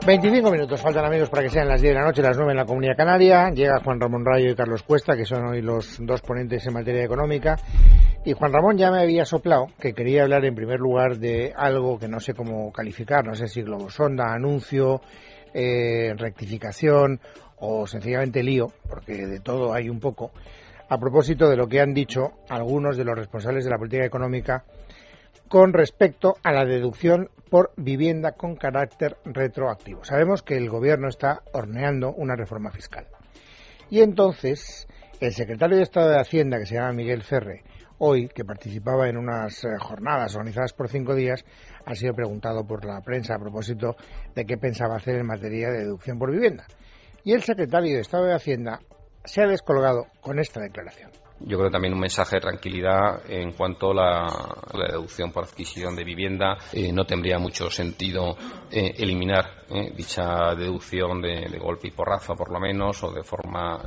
25 minutos faltan, amigos, para que sean las 10 de la noche, las 9 en la Comunidad Canaria. Llega Juan Ramón Rayo y Carlos Cuesta, que son hoy los dos ponentes en materia económica. Y Juan Ramón ya me había soplado que quería hablar en primer lugar de algo que no sé cómo calificar, no sé si globosonda, anuncio, rectificación o sencillamente lío, porque de todo hay un poco, a propósito de lo que han dicho algunos de los responsables de la política económica con respecto a la deducción por vivienda con carácter retroactivo. Sabemos que el Gobierno está horneando una reforma fiscal. Y entonces, el secretario de Estado de Hacienda, que se llama Miguel Ferre, hoy, que participaba en unas jornadas organizadas por 5 días, ha sido preguntado por la prensa a propósito de qué pensaba hacer en materia de deducción por vivienda. Y el secretario de Estado de Hacienda se ha descolgado con esta declaración. Yo creo también un mensaje de tranquilidad en cuanto a la deducción por adquisición de vivienda. No tendría mucho sentido eliminar dicha deducción de golpe y porrazo, por lo menos, o de forma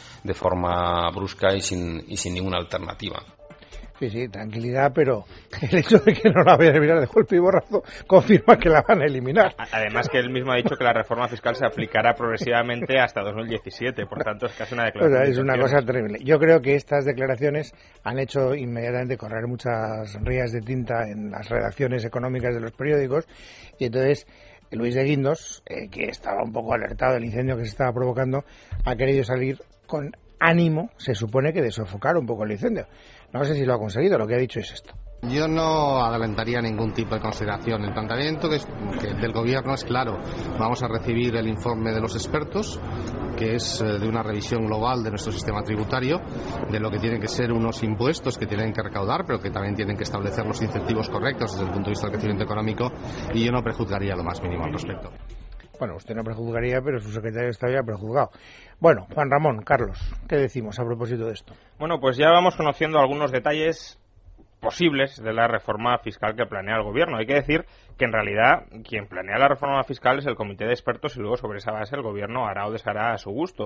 brusca y sin ninguna alternativa. Sí, tranquilidad, pero el hecho de que no la vayan a eliminar de golpe y borrazo confirma que la van a eliminar. Además que él mismo ha dicho que la reforma fiscal se aplicará progresivamente hasta 2017, por tanto es casi una declaración. O sea, es una cosa terrible. Yo creo que estas declaraciones han hecho inmediatamente correr muchas rías de tinta en las redacciones económicas de los periódicos, y entonces Luis de Guindos, que estaba un poco alertado del incendio que se estaba provocando, ha querido salir con ánimo, se supone que de sofocar un poco el incendio. No sé si lo ha conseguido, lo que ha dicho es esto. Yo no adelantaría ningún tipo de consideración. El planteamiento que del Gobierno es claro. Vamos a recibir el informe de los expertos, que es de una revisión global de nuestro sistema tributario, de lo que tienen que ser unos impuestos que tienen que recaudar, pero que también tienen que establecer los incentivos correctos desde el punto de vista del crecimiento económico, y yo no prejuzgaría lo más mínimo al respecto. Bueno, usted no prejuzgaría, pero su secretario está ya prejuzgado. Bueno, Juan Ramón, Carlos, ¿qué decimos a propósito de esto? Bueno, pues ya vamos conociendo algunos detalles posibles de la reforma fiscal que planea el Gobierno. Hay que decir que en realidad quien planea la reforma fiscal es el comité de expertos y luego sobre esa base el Gobierno hará o deshará a su gusto.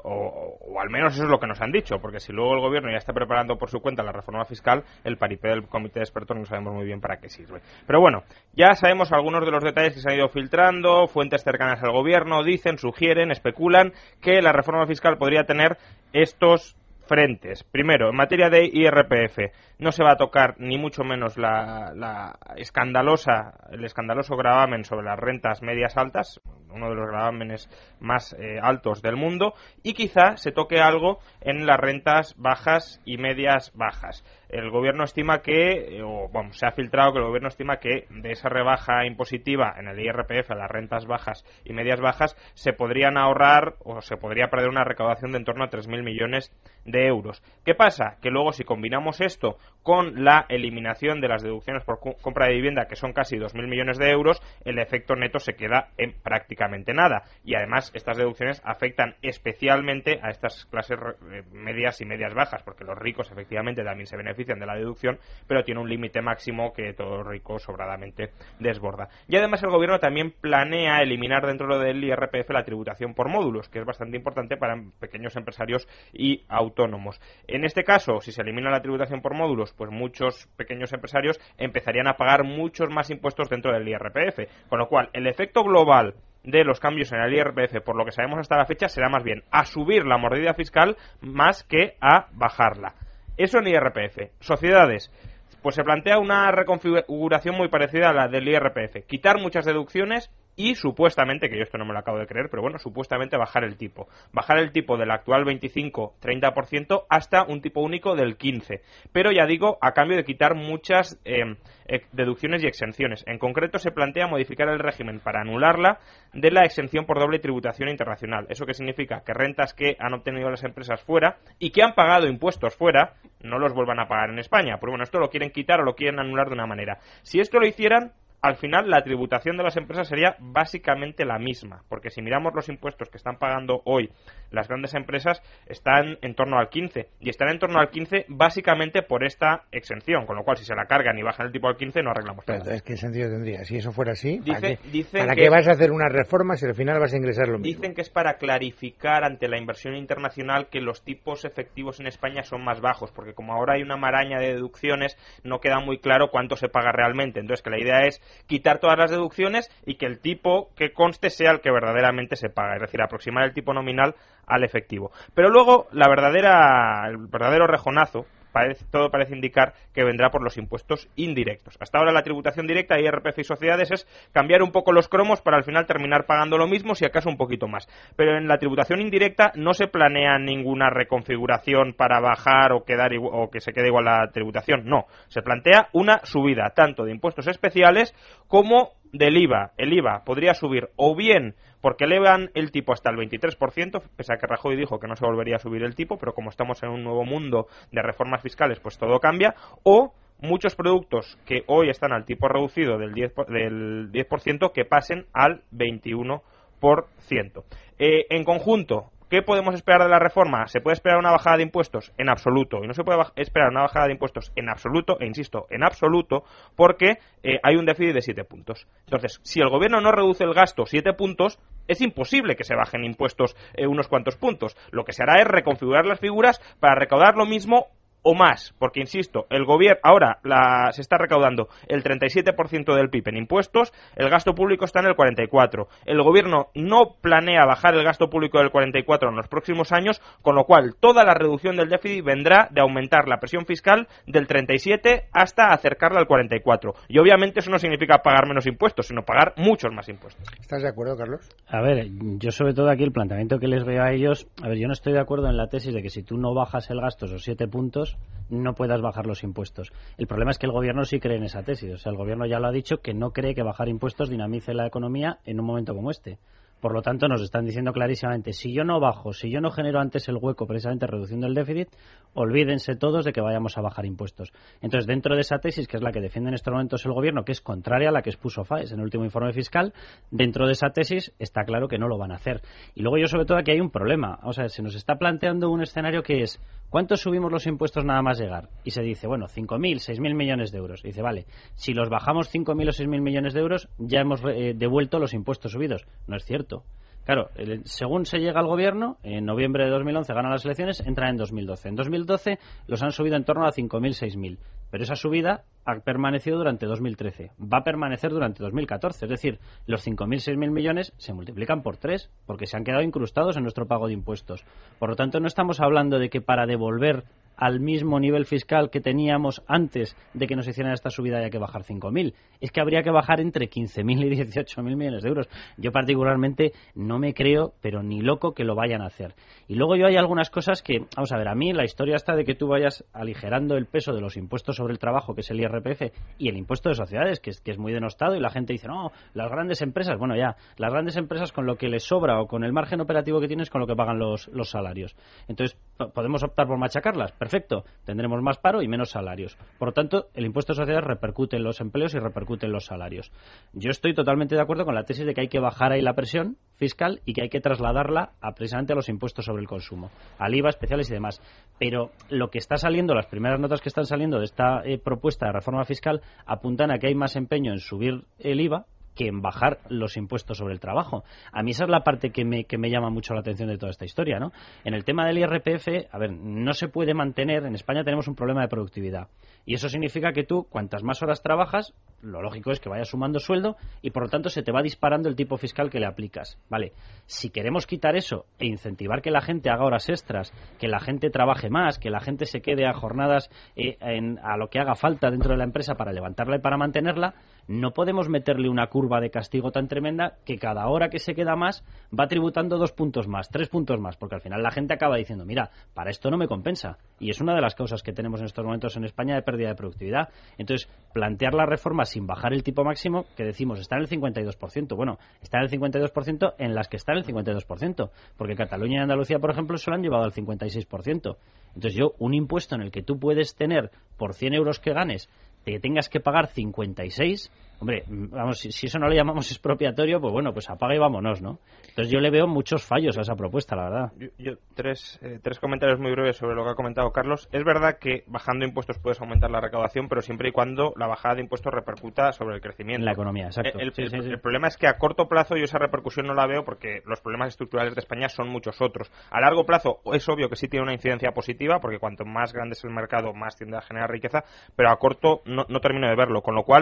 O al menos eso es lo que nos han dicho, porque si luego el Gobierno ya está preparando por su cuenta la reforma fiscal, el paripé del comité de expertos no sabemos muy bien para qué sirve. Pero bueno, ya sabemos algunos de los detalles que se han ido filtrando, fuentes cercanas al Gobierno dicen, sugieren, especulan que la reforma fiscal podría tener estos frentes. Primero, en materia de IRPF, no se va a tocar ni mucho menos el escandaloso gravamen sobre las rentas medias altas, uno de los gravámenes más altos del mundo, y quizá se toque algo en las rentas bajas y medias bajas. El Gobierno estima se ha filtrado que el Gobierno estima que de esa rebaja impositiva en el IRPF a las rentas bajas y medias bajas se podrían ahorrar o se podría perder una recaudación de en torno a 3.000 millones de euros. ¿Qué pasa? Que luego si combinamos esto con la eliminación de las deducciones por compra de vivienda, que son casi 2.000 millones de euros, el efecto neto se queda en prácticamente nada. Y además estas deducciones afectan especialmente a estas clases medias y medias bajas, porque los ricos efectivamente también se benefician de la deducción, pero tiene un límite máximo que todo rico sobradamente desborda. Y además el Gobierno también planea eliminar dentro del IRPF la tributación por módulos, que es bastante importante para pequeños empresarios y autónomos. En este caso, si se elimina la tributación por módulos, pues muchos pequeños empresarios empezarían a pagar muchos más impuestos dentro del IRPF, con lo cual el efecto global de los cambios en el IRPF, por lo que sabemos hasta la fecha, será más bien a subir la mordida fiscal más que a bajarla. Eso en IRPF. Sociedades, pues se plantea una reconfiguración muy parecida a la del IRPF. Quitar muchas deducciones y supuestamente, que yo esto no me lo acabo de creer, pero bueno, supuestamente bajar el tipo. Bajar el tipo del actual 25-30% hasta un tipo único del 15%. Pero ya digo, a cambio de quitar muchas deducciones y exenciones. En concreto se plantea modificar el régimen para anularla de la exención por doble tributación internacional. ¿Eso qué significa? Que rentas que han obtenido las empresas fuera y que han pagado impuestos fuera no los vuelvan a pagar en España. Pero bueno, esto lo quieren quitar o lo quieren anular de una manera. Si esto lo hicieran, al final la tributación de las empresas sería básicamente la misma, porque si miramos los impuestos que están pagando hoy las grandes empresas, están en torno al 15%, y están en torno al 15% básicamente por esta exención, con lo cual si se la cargan y bajan el tipo al 15% no arreglamos nada. Entonces, ¿qué sentido tendría? Si eso fuera así, ¿para qué vas a hacer una reforma si al final vas a ingresar lo mismo? Dicen que es para clarificar ante la inversión internacional que los tipos efectivos en España son más bajos, porque como ahora hay una maraña de deducciones, no queda muy claro cuánto se paga realmente. Entonces, que la idea es quitar todas las deducciones y que el tipo que conste sea el que verdaderamente se paga, es decir, aproximar el tipo nominal al efectivo. Pero luego el verdadero rejonazo, todo parece indicar que vendrá por los impuestos indirectos. Hasta ahora la tributación directa, IRPF y sociedades, es cambiar un poco los cromos para al final terminar pagando lo mismo, si acaso un poquito más. Pero en la tributación indirecta no se planea ninguna reconfiguración para bajar o que se quede igual la tributación. No, se plantea una subida tanto de impuestos especiales como del IVA. El IVA podría subir o bien porque elevan el tipo hasta el 23%, pese a que Rajoy dijo que no se volvería a subir el tipo, pero como estamos en un nuevo mundo de reformas fiscales, pues todo cambia, o muchos productos que hoy están al tipo reducido del 10% que pasen al 21%. En conjunto, ¿qué podemos esperar de la reforma? ¿Se puede esperar una bajada de impuestos? En absoluto. Y no se puede esperar una bajada de impuestos en absoluto, e insisto, en absoluto, porque hay un déficit de 7 puntos. Entonces, si el gobierno no reduce el gasto 7 puntos, es imposible que se bajen impuestos unos cuantos puntos. Lo que se hará es reconfigurar las figuras para recaudar lo mismo o más, porque insisto, el gobierno ahora se está recaudando el 37% del PIB en impuestos, el gasto público está en el 44%. El gobierno no planea bajar el gasto público del 44% en los próximos años, con lo cual toda la reducción del déficit vendrá de aumentar la presión fiscal del 37% hasta acercarla al 44%. Y obviamente eso no significa pagar menos impuestos, sino pagar muchos más impuestos. ¿Estás de acuerdo, Carlos? A ver, yo sobre todo aquí el planteamiento que les veo a ellos, yo no estoy de acuerdo en la tesis de que si tú no bajas el gasto esos 7 puntos, no puedas bajar los impuestos. El problema es que el gobierno sí cree en esa tesis. O sea, el gobierno ya lo ha dicho, que no cree que bajar impuestos dinamice la economía en un momento como este. Por lo tanto, nos están diciendo clarísimamente, si yo no bajo, si yo no genero antes el hueco precisamente reduciendo el déficit, olvídense todos de que vayamos a bajar impuestos. Entonces, dentro de esa tesis, que es la que defiende en estos momentos el gobierno, que es contraria a la que expuso FAES en el último informe fiscal, dentro de esa tesis está claro que no lo van a hacer. Y luego yo, sobre todo, aquí hay un problema. O sea, se nos está planteando un escenario que es, ¿cuánto subimos los impuestos nada más llegar? Y se dice, bueno, 5.000, 6.000 millones de euros. Y dice, vale, si los bajamos 5.000 o 6.000 millones de euros, ya hemos devuelto los impuestos subidos. No es cierto. Claro, según se llega al gobierno, en noviembre de 2011 ganan las elecciones, entran en 2012. En 2012 los han subido en torno a 5.000, 6.000. Pero esa subida ha permanecido durante 2013. Va a permanecer durante 2014. Es decir, los 5.000, 6.000 millones se multiplican por 3, porque se han quedado incrustados en nuestro pago de impuestos. Por lo tanto, no estamos hablando de que para devolver al mismo nivel fiscal que teníamos antes de que nos hicieran esta subida haya que bajar 5.000. Es que habría que bajar entre 15.000 y 18.000 millones de euros. Yo particularmente no me creo, pero ni loco, que lo vayan a hacer. Y luego hay algunas cosas que, vamos a ver, a mí la historia está de que tú vayas aligerando el peso de los impuestos sobre el trabajo, que es el IRPF, y el impuesto de sociedades, que es muy denostado, y la gente dice, no, las grandes empresas, bueno ya, las grandes empresas con lo que les sobra o con el margen operativo que tienes, con lo que pagan los salarios. Entonces, podemos optar por machacarlas. Perfecto, tendremos más paro y menos salarios. Por lo tanto, el impuesto de sociedades repercute en los empleos y repercute en los salarios. Yo estoy totalmente de acuerdo con la tesis de que hay que bajar ahí la presión fiscal y que hay que trasladarla precisamente a los impuestos sobre el consumo, al IVA, especiales y demás. Pero lo que está saliendo, las primeras notas que están saliendo de esta propuesta de reforma fiscal apuntan a que hay más empeño en subir el IVA que en bajar los impuestos sobre el trabajo. A mí esa es la parte que me llama mucho la atención de toda esta historia, ¿no? En el tema del IRPF, a ver, no se puede mantener, en España tenemos un problema de productividad, y eso significa que tú, cuantas más horas trabajas, lo lógico es que vayas sumando sueldo y por lo tanto se te va disparando el tipo fiscal que le aplicas. Vale, si queremos quitar eso e incentivar que la gente haga horas extras, que la gente trabaje más, que la gente se quede a jornadas a lo que haga falta dentro de la empresa para levantarla y para mantenerla, no podemos meterle una curva de castigo tan tremenda que cada hora que se queda más va tributando 2 puntos más, 3 puntos más, porque al final la gente acaba diciendo, mira, para esto no me compensa. Y es una de las causas que tenemos en estos momentos en España de pérdida de productividad. Entonces, plantear la reforma sin bajar el tipo máximo, que decimos está en el 52%, bueno, está en el 52% en las que está en el 52%, porque Cataluña y Andalucía, por ejemplo, se lo han llevado al 56%. Entonces un impuesto en el que tú puedes tener por 100 euros que ganes, te tengas que pagar 56, hombre, vamos, si eso no le llamamos expropiatorio, pues bueno, pues apaga y vámonos, ¿no? Entonces yo le veo muchos fallos a esa propuesta, la verdad. Yo tres comentarios muy breves sobre lo que ha comentado Carlos. Es verdad que bajando impuestos puedes aumentar la recaudación, pero siempre y cuando la bajada de impuestos repercuta sobre el crecimiento. En la economía, exacto. El problema es que a corto plazo yo esa repercusión no la veo porque los problemas estructurales de España son muchos otros. A largo plazo es obvio que sí tiene una incidencia positiva, porque cuanto más grande es el mercado, más tiende a generar riqueza, pero a corto no termino de verlo, con lo cual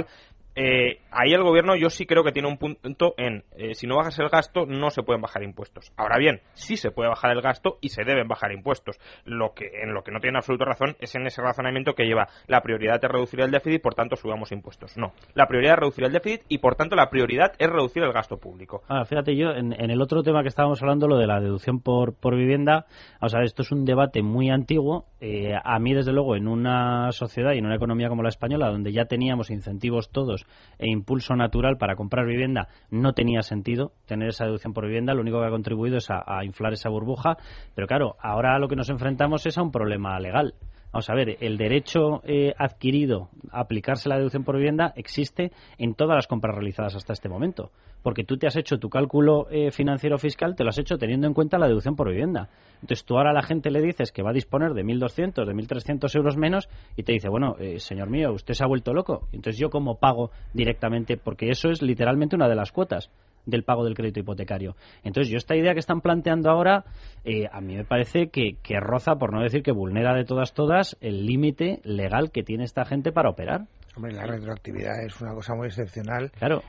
ahí el gobierno yo sí creo que tiene un punto en si no bajas el gasto no se pueden bajar impuestos. Ahora bien, sí se puede bajar el gasto y se deben bajar impuestos. En lo que no tiene absoluta razón es en ese razonamiento que lleva la prioridad es reducir el déficit, por tanto subamos impuestos. No, la prioridad es reducir el déficit y por tanto la prioridad es reducir el gasto público. Fíjate, yo en el otro tema que estábamos hablando, lo de la deducción por vivienda, vamos a ver, esto es un debate muy antiguo. A mí, desde luego, en una sociedad y en una economía como la española, donde ya teníamos incentivos todos e impulso natural para comprar vivienda, no tenía sentido tener esa deducción por vivienda. Lo único que ha contribuido es a inflar esa burbuja. Pero claro, ahora lo que nos enfrentamos es a un problema legal. Vamos a ver, el derecho adquirido a aplicarse la deducción por vivienda existe en todas las compras realizadas hasta este momento, porque tú te has hecho tu cálculo financiero fiscal, te lo has hecho teniendo en cuenta la deducción por vivienda. Entonces tú ahora a la gente le dices que va a disponer de 1.200, de 1.300 euros menos y te dice, bueno, señor mío, usted se ha vuelto loco. Entonces yo cómo pago directamente, porque eso es literalmente una de las cuotas del pago del crédito hipotecario. Entonces yo esta idea que están planteando ahora a mí me parece que roza, por no decir que vulnera de todas el límite legal que tiene esta gente para operar. Hombre, la retroactividad es una cosa muy excepcional. Claro.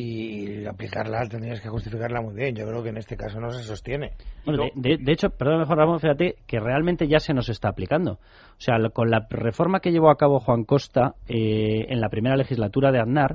Y aplicarla tendrías que justificarla muy bien. Yo creo que en este caso no se sostiene. Bueno, de hecho, perdón, mejor Ramón, fíjate que realmente ya se nos está aplicando. O sea, con la reforma que llevó a cabo Juan Costa en la primera legislatura de Aznar,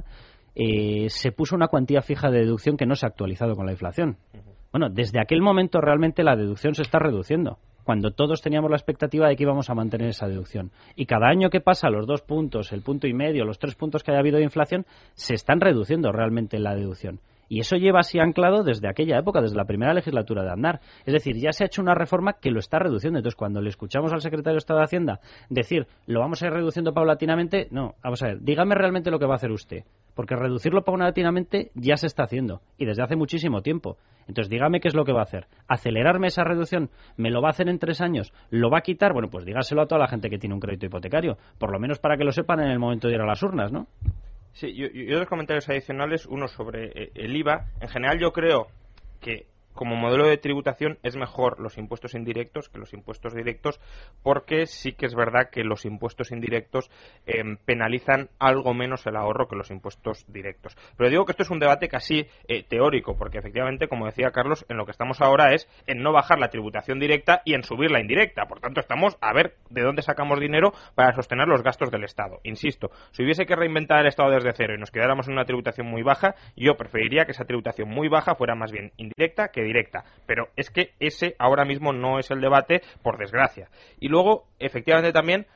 se puso una cuantía fija de deducción que no se ha actualizado con la inflación. Bueno, desde aquel momento realmente la deducción se está reduciendo, cuando todos teníamos la expectativa de que íbamos a mantener esa deducción. Y cada año que pasa, los 2 puntos, el 1,5, los 3 puntos que haya habido de inflación, se están reduciendo realmente la deducción. Y eso lleva así anclado desde aquella época, desde la primera legislatura de Aznar. Es decir, ya se ha hecho una reforma que lo está reduciendo. Entonces, cuando le escuchamos al secretario de Estado de Hacienda decir, lo vamos a ir reduciendo paulatinamente, no, vamos a ver, dígame realmente lo que va a hacer usted. Porque reducirlo paulatinamente ya se está haciendo, y desde hace muchísimo tiempo. Entonces, dígame qué es lo que va a hacer. ¿Acelerarme esa reducción? ¿Me lo va a hacer en 3 años? ¿Lo va a quitar? Bueno, pues dígaselo a toda la gente que tiene un crédito hipotecario, por lo menos para que lo sepan en el momento de ir a las urnas, ¿no? Sí, y otros comentarios adicionales, uno sobre el IVA. En general yo creo que como modelo de tributación es mejor los impuestos indirectos que los impuestos directos, porque sí que es verdad que los impuestos indirectos penalizan algo menos el ahorro que los impuestos directos. Pero digo que esto es un debate casi teórico, porque efectivamente, como decía Carlos, en lo que estamos ahora es en no bajar la tributación directa y en subir la indirecta. Por tanto, estamos a ver de dónde sacamos dinero para sostener los gastos del Estado. Insisto, si hubiese que reinventar el Estado desde cero y nos quedáramos en una tributación muy baja, yo preferiría que esa tributación muy baja fuera más bien indirecta que directa, pero es que ese ahora mismo no es el debate, por desgracia. Y luego, efectivamente también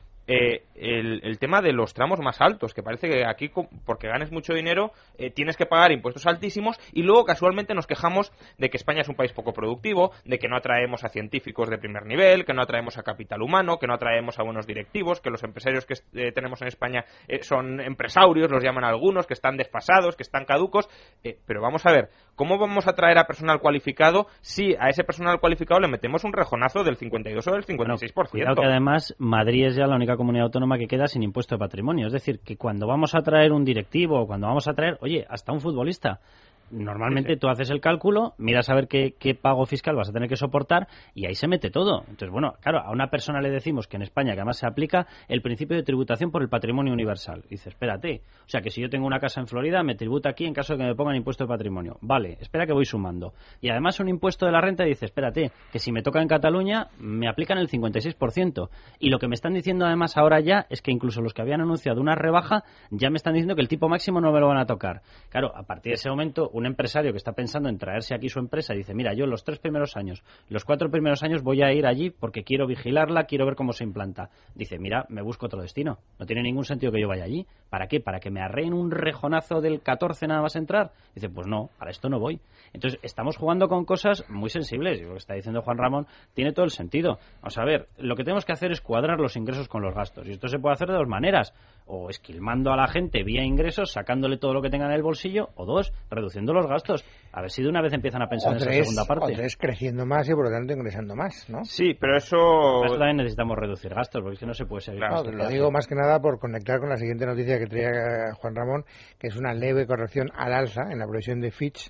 el tema de los tramos más altos, que parece que aquí, porque ganes mucho dinero, tienes que pagar impuestos altísimos, y luego casualmente nos quejamos de que España es un país poco productivo, de que no atraemos a científicos de primer nivel, que no atraemos a capital humano, que no atraemos a buenos directivos, que los empresarios que tenemos en España son empresarios, los llaman algunos, que están desfasados, que están caducos, pero vamos a ver, ¿cómo vamos a atraer a personal cualificado si a ese personal cualificado le metemos un rejonazo del 52 o del 56%? Bueno, cuidado que además Madrid es ya la única comunidad autónoma que queda sin impuesto de patrimonio. Es decir, que cuando vamos a traer un directivo o cuando vamos a traer, oye, hasta un futbolista, normalmente tú haces el cálculo, miras a ver qué pago fiscal vas a tener que soportar y ahí se mete todo. Entonces, bueno, claro, a una persona le decimos que en España, que además se aplica el principio de tributación por el patrimonio universal. Dice, espérate, o sea que si yo tengo una casa en Florida, me tributa aquí en caso de que me pongan impuesto de patrimonio. Vale, espera que voy sumando. Y además un impuesto de la renta, dice, espérate, que si me toca en Cataluña, me aplican el 56%. Y lo que me están diciendo además ahora ya es que incluso los que habían anunciado una rebaja, ya me están diciendo que el tipo máximo no me lo van a tocar. Claro, a partir de ese momento, un empresario que está pensando en traerse aquí su empresa dice, mira, yo los 3 primeros años, los 4 primeros años voy a ir allí porque quiero vigilarla, quiero ver cómo se implanta. Dice, mira, me busco otro destino. No tiene ningún sentido que yo vaya allí. ¿Para qué? ¿Para que me arreen un rejonazo del 14 nada más entrar? Dice, pues no, para esto no voy. Entonces, estamos jugando con cosas muy sensibles. Y lo que está diciendo Juan Ramón tiene todo el sentido. Vamos a ver, lo que tenemos que hacer es cuadrar los ingresos con los gastos. Y esto se puede hacer de 2 maneras. O esquilmando a la gente vía ingresos, sacándole todo lo que tengan en el bolsillo, o 2, reduciendo los gastos. A ver si de una vez empiezan a pensar en esa segunda parte. O 3, creciendo más y por lo tanto ingresando más, ¿no? Sí, pero eso también necesitamos reducir gastos, porque es que no se puede seguir. Claro, lo digo más que nada por conectar con la siguiente noticia que traía Juan Ramón, que es una leve corrección al alza en la previsión de Fitch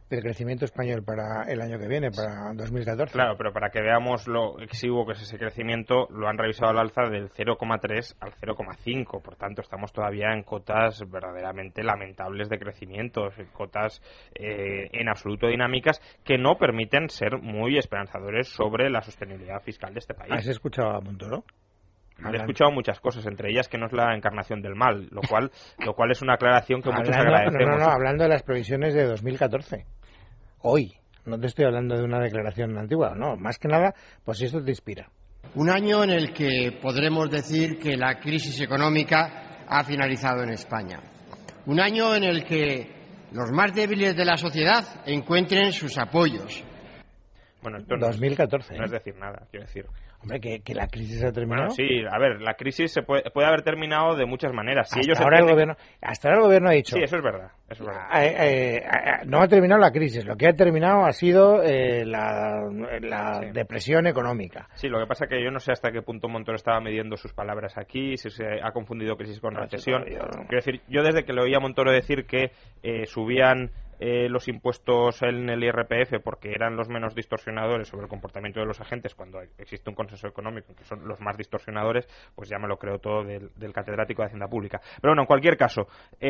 del crecimiento español para el año que viene, para 2014. Claro, pero para que veamos lo exiguo que es ese crecimiento, lo han revisado al alza del 0,3 al 0,5. Por tanto, estamos todavía en cotas verdaderamente lamentables de crecimiento, cotas en absoluto dinámicas que no permiten ser muy esperanzadores sobre la sostenibilidad fiscal de este país. ¿Has escuchado a Montoro? He escuchado muchas cosas, entre ellas que no es la encarnación del mal, lo cual es una aclaración que muchos agradecemos. No, hablando de las previsiones de 2014. Hoy, no te estoy hablando de una declaración antigua, no, más que nada, pues esto te inspira. Un año en el que podremos decir que la crisis económica ha finalizado en España. Un año en el que los más débiles de la sociedad encuentren sus apoyos. Bueno, esto 2014. No es decir nada, quiero decir. Hombre, que la crisis ha terminado. Bueno, sí, a ver, la crisis se puede haber terminado de muchas maneras. Si hasta ahora el gobierno ha dicho. Sí, eso es verdad. No ha terminado la crisis, lo que ha terminado ha sido la depresión económica. Sí, lo que pasa es que yo no sé hasta qué punto Montoro estaba midiendo sus palabras aquí, si se ha confundido crisis con recesión. Quiero decir, yo desde que le oía a Montoro decir que subían los impuestos en el IRPF porque eran los menos distorsionadores sobre el comportamiento de los agentes, cuando existe un consenso económico que son los más distorsionadores, pues ya me lo creo todo del catedrático de Hacienda Pública. Pero bueno, en cualquier caso,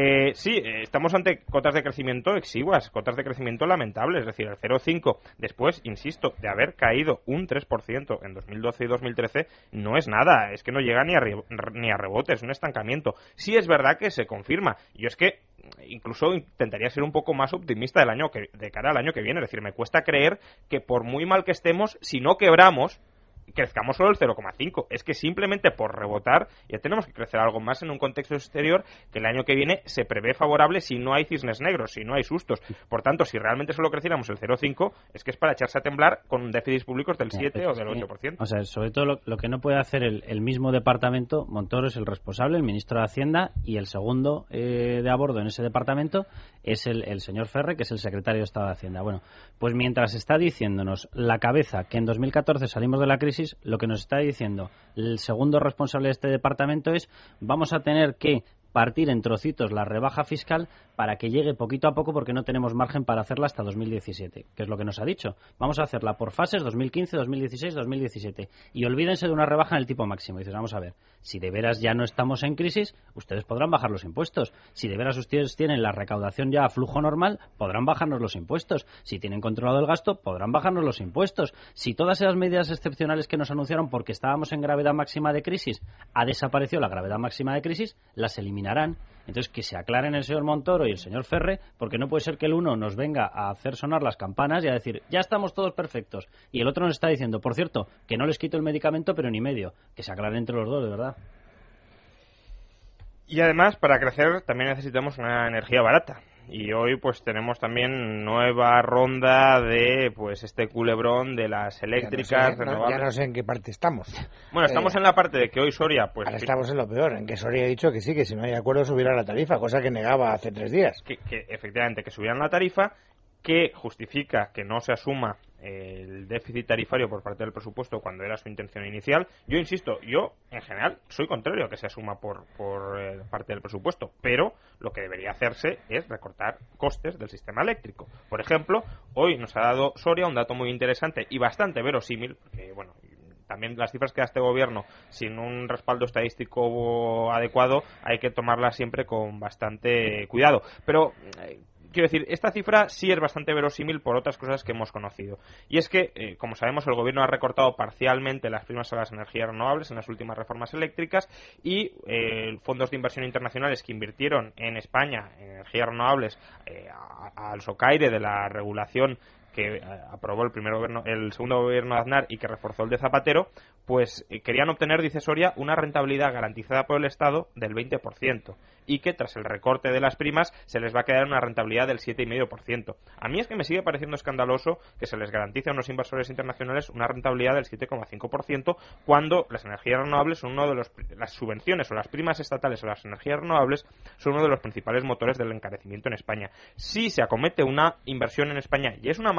sí, estamos ante cotas de crecimiento exiguas, cotas de crecimiento lamentables, es decir, el 0,5 después, insisto, de haber caído un 3% en 2012 y 2013, no es nada, es que no llega ni a rebote, es un estancamiento. Sí es verdad que se confirma, y es que incluso intentaría ser un poco más optimista de cara al año que viene. Es decir, me cuesta creer que por muy mal que estemos, si no quebramos, crezcamos solo el 0,5. Es que simplemente por rebotar ya tenemos que crecer algo más en un contexto exterior que el año que viene se prevé favorable si no hay cisnes negros, si no hay sustos. Por tanto, si realmente solo creciéramos el 0,5, es que es para echarse a temblar con déficits públicos del 7 o del 8%. O sea, sobre todo lo que no puede hacer el mismo departamento, Montoro es el responsable, el ministro de Hacienda, y el segundo de a bordo en ese departamento es el señor Ferre, que es el secretario de Estado de Hacienda. Bueno, pues mientras está diciéndonos la cabeza que en 2014 salimos de la crisis, lo que nos está diciendo el segundo responsable de este departamento es: vamos a tener que partir en trocitos la rebaja fiscal para que llegue poquito a poco, porque no tenemos margen para hacerla hasta 2017, que es lo que nos ha dicho. Vamos a hacerla por fases, 2015, 2016, 2017, y olvídense de una rebaja en el tipo máximo. Y dices, vamos a ver, si de veras ya no estamos en crisis, ustedes podrán bajar los impuestos. Si de veras ustedes tienen la recaudación ya a flujo normal, podrán bajarnos los impuestos. Si tienen controlado el gasto, podrán bajarnos los impuestos. Si todas esas medidas excepcionales que nos anunciaron porque estábamos en gravedad máxima de crisis, ha desaparecido la gravedad máxima de crisis, las eliminarán. Entonces, que se aclaren el señor Montoro y el señor Ferre, porque no puede ser que el uno nos venga a hacer sonar las campanas y a decir, ya estamos todos perfectos, y el otro nos está diciendo, por cierto, que no les quito el medicamento, pero ni medio. Que se aclaren entre los dos, de verdad. Y además, para crecer también necesitamos una energía barata. Y hoy pues tenemos también nueva ronda de pues este culebrón de las eléctricas renovables. Ya no sé en qué parte estamos. Bueno, estamos en la parte de que hoy Soria pues... Ahora estamos en lo peor, en que Soria ha dicho que sí, que si no hay acuerdo subirá la tarifa, cosa que negaba hace 3 días. Que efectivamente, que subieran la tarifa, que justifica que no se asuma el déficit tarifario por parte del presupuesto cuando era su intención inicial. Yo insisto, yo en general soy contrario a que se asuma por parte del presupuesto, pero lo que debería hacerse es recortar costes del sistema eléctrico. Por ejemplo, hoy nos ha dado Soria un dato muy interesante y bastante verosímil, porque bueno, también las cifras que da este gobierno sin un respaldo estadístico adecuado hay que tomarlas siempre con bastante cuidado, pero quiero decir, esta cifra sí es bastante verosímil por otras cosas que hemos conocido. Y es que, como sabemos, el gobierno ha recortado parcialmente las primas a las energías renovables en las últimas reformas eléctricas y fondos de inversión internacionales que invirtieron en España en energías renovables al socaire de la regulación que aprobó el segundo gobierno de Aznar y que reforzó el de Zapatero, pues querían obtener, dice Soria, una rentabilidad garantizada por el Estado del 20% y que tras el recorte de las primas se les va a quedar una rentabilidad del 7,5%. A mí es que me sigue pareciendo escandaloso que se les garantice a unos inversores internacionales una rentabilidad del 7,5% cuando las energías renovables son las subvenciones o las primas estatales a las energías renovables son uno de los principales motores del encarecimiento en España. Si se acomete una inversión en España, y es una mala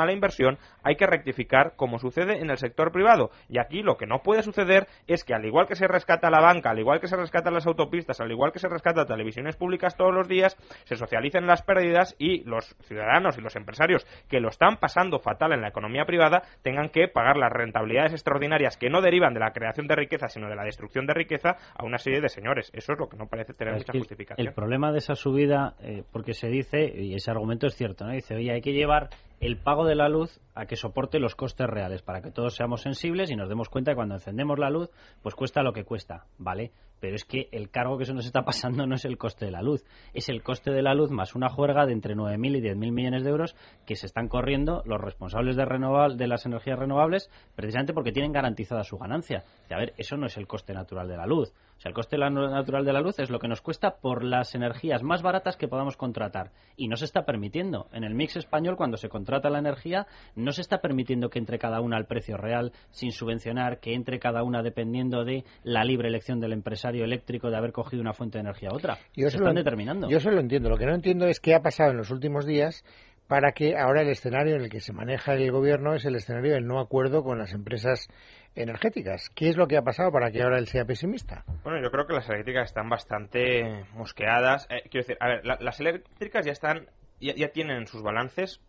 la inversión, hay que rectificar como sucede en el sector privado. Y aquí lo que no puede suceder es que, al igual que se rescata la banca, al igual que se rescatan las autopistas, al igual que se rescatan televisiones públicas todos los días, se socialicen las pérdidas y los ciudadanos y los empresarios que lo están pasando fatal en la economía privada tengan que pagar las rentabilidades extraordinarias que no derivan de la creación de riqueza, sino de la destrucción de riqueza a una serie de señores. Eso es lo que no parece tener mucha justificación. El problema de esa subida, porque se dice, y ese argumento es cierto, ¿no? Dice, oye, hay que llevar el pago de la luz a que soporte los costes reales, para que todos seamos sensibles y nos demos cuenta que cuando encendemos la luz, pues cuesta lo que cuesta, ¿vale? Pero es que el cargo que se nos está pasando no es el coste de la luz, es el coste de la luz más una juerga de entre 9.000 y 10.000 millones de euros que se están corriendo los responsables de las energías renovables, precisamente porque tienen garantizada su ganancia. A ver, eso no es el coste natural de la luz. O sea, el coste natural de la luz es lo que nos cuesta por las energías más baratas que podamos contratar. Y no se está permitiendo. En el mix español, cuando se contrata la energía, no se está permitiendo que entre cada una al precio real, sin subvencionar, que entre cada una dependiendo de la libre elección del empresario eléctrico de haber cogido una fuente de energía a otra. Se están determinando. Yo eso lo entiendo. Lo que no entiendo es qué ha pasado en los últimos días para que ahora el escenario en el que se maneja el gobierno es el escenario del no acuerdo con las empresas energéticas. ¿Qué es lo que ha pasado para que ahora él sea pesimista? Bueno, yo creo que las eléctricas están bastante mosqueadas. Quiero decir, a ver, las eléctricas ya tienen en sus balances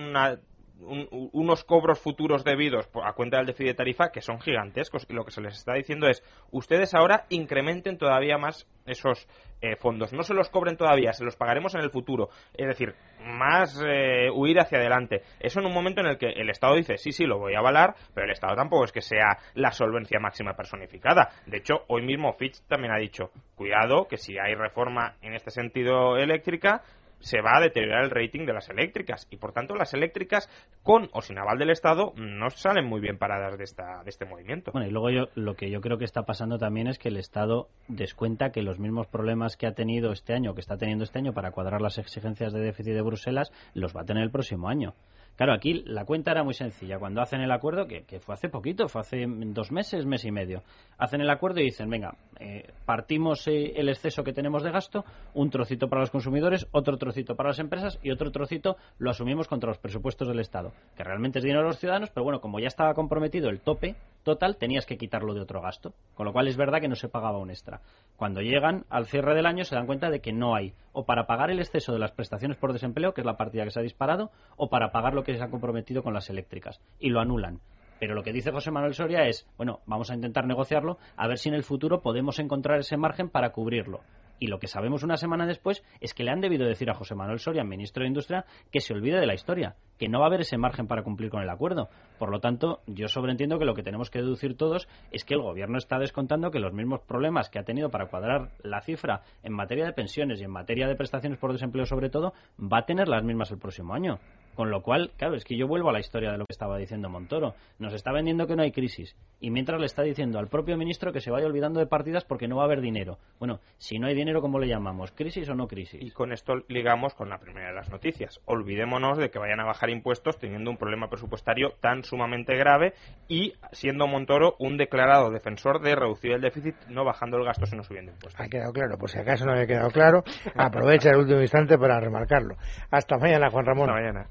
unos cobros futuros debidos a cuenta del déficit de tarifa que son gigantescos, y lo que se les está diciendo es: ustedes ahora incrementen todavía más esos fondos, no se los cobren todavía, se los pagaremos en el futuro, es decir, más huir hacia adelante. Eso en un momento en el que el Estado dice sí, lo voy a avalar, pero el Estado tampoco es que sea la solvencia máxima personificada. De hecho, hoy mismo Fitch también ha dicho, cuidado, que si hay reforma en este sentido eléctrica, se va a deteriorar el rating de las eléctricas, y por tanto las eléctricas, con o sin aval del Estado, no salen muy bien paradas de este movimiento. Bueno, y luego lo que yo creo que está pasando también es que el Estado descuenta que los mismos problemas que ha tenido este año, que está teniendo este año para cuadrar las exigencias de déficit de Bruselas, los va a tener el próximo año. Claro, aquí la cuenta era muy sencilla. Cuando hacen el acuerdo, que fue hace poquito, fue hace 2 meses, mes y medio, hacen el acuerdo y dicen, venga, partimos el exceso que tenemos de gasto, un trocito para los consumidores, otro trocito para las empresas y otro trocito lo asumimos contra los presupuestos del Estado, que realmente es dinero de los ciudadanos, pero bueno, como ya estaba comprometido el tope total, tenías que quitarlo de otro gasto, con lo cual es verdad que no se pagaba un extra. Cuando llegan al cierre del año se dan cuenta de que no hay, o para pagar el exceso de las prestaciones por desempleo, que es la partida que se ha disparado, o para pagar lo que se ha comprometido con las eléctricas, y lo anulan. Pero lo que dice José Manuel Soria es, bueno, vamos a intentar negociarlo, a ver si en el futuro podemos encontrar ese margen para cubrirlo. Y lo que sabemos una semana después es que le han debido decir a José Manuel Soria, ministro de Industria, que se olvide de la historia, que no va a haber ese margen para cumplir con el acuerdo. Por lo tanto, yo sobreentiendo que lo que tenemos que deducir todos es que el Gobierno está descontando que los mismos problemas que ha tenido para cuadrar la cifra en materia de pensiones y en materia de prestaciones por desempleo sobre todo, va a tener las mismas el próximo año. Con lo cual, claro, es que yo vuelvo a la historia de lo que estaba diciendo Montoro. Nos está vendiendo que no hay crisis y mientras le está diciendo al propio ministro que se vaya olvidando de partidas porque no va a haber dinero. Bueno, si no hay dinero, ¿cómo le llamamos? ¿Crisis o no crisis? Y con esto ligamos con la primera de las noticias. Olvidémonos de que vayan a bajar impuestos teniendo un problema presupuestario tan sumamente grave y siendo Montoro un declarado defensor de reducir el déficit, no bajando el gasto sino subiendo impuestos. Ha quedado claro, por si acaso no había quedado claro, aprovecha el último instante para remarcarlo. Hasta mañana, Juan Ramón. Hasta mañana.